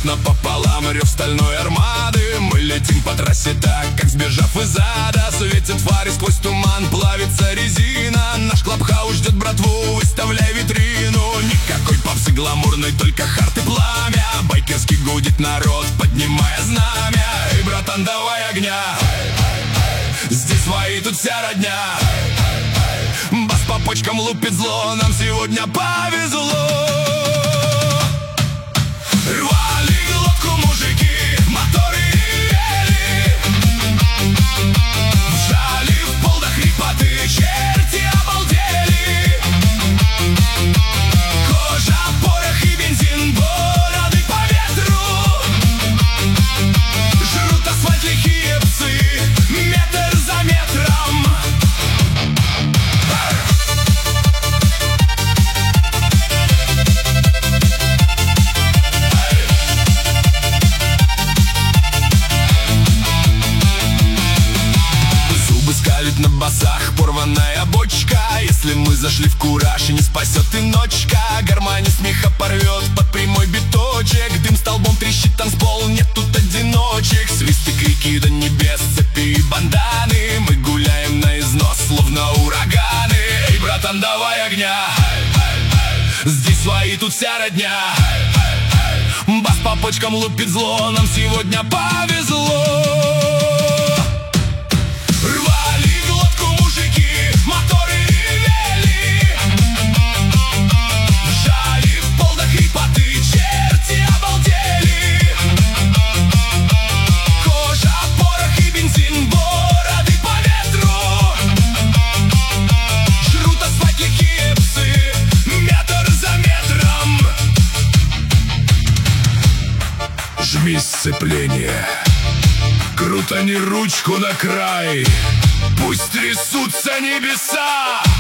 рвет напополам рев стальной армады. Мы летим по трассе так, как сбежав из ада. Светит фари сквозь туман, плавится резина. Наш клабхаус ждет братву, выставляй витрину. Никакой попсы гламурной, только хард и пламя. Байкерский гудит народ, поднимая знамя. Эй, братан, давай огня, здесь свои, тут вся родня. Бас по почкам лупит зло, нам сегодня повезло. Рвали глотку мужики, моторы ревели, вжали в пол до хрипоты, черти обалдели. Кожа, порох и бензин, бороды по ветру. Жрут асфальт лихие псы, метр за метром. На басах порванная бочка. Если мы зашли в кураж, и не спасет и ночка. Гармонь смеха порвет под прямой биточек. Дым столбом трещит танцпол, нет тут одиночек. Свисты, крики до небес, цепи и банданы. Мы гуляем на износ, словно ураганы. Эй, братан, давай огня, здесь свои, тут вся родня. Бас по почкам лупит зло, нам сегодня повезло. Моторы ревели, вжали в пол до хрипоты, черти обалдели. Кожа, порох и бензин, бороды по ветру. Жрут асфальт лихие псы, метр за метром. Жми сцепление, крутани ручку на край. Пусть трясутся небеса.